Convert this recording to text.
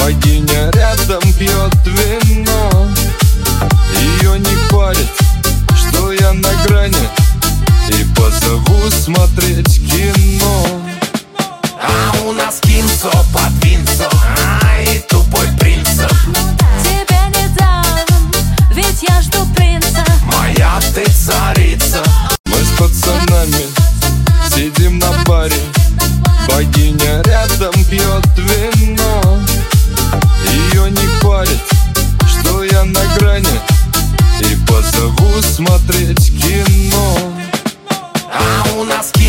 Богиня рядом пьет вино. Ее не парит, что я на грани, и позову смотреть кино. А у нас кинцо под винцо, и тупой принцип. Тебе не дам, ведь я жду принца. Моя ты царица. Мы с пацанами сидим на баре. Богиня рядом пьет вино. Ее не парит, что я на грани, и позову смотреть кино. А у нас кинцо